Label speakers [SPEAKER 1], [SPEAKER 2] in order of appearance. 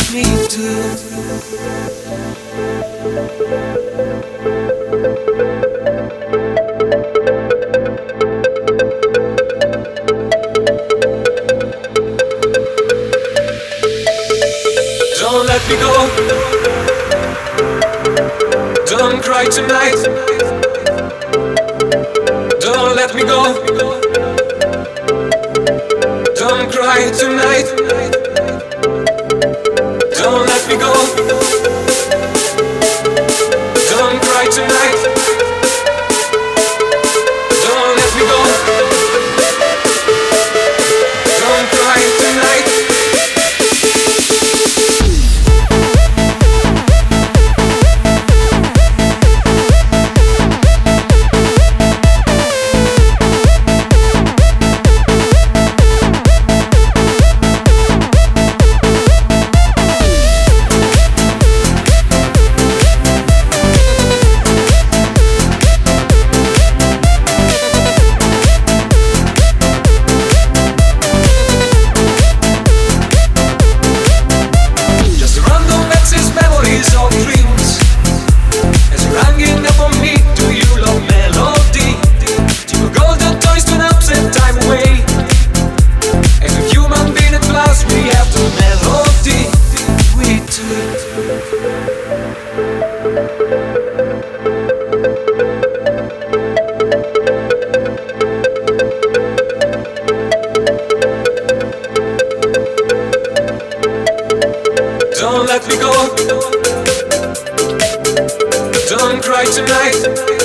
[SPEAKER 1] me too. Don't let me go. Don't cry tonight. Don't let me go. Don't cry tonight. Don't let me go. Don't cry tonight. Don't let me go. Don't cry tonight. Don't let me go. Don't cry tonight.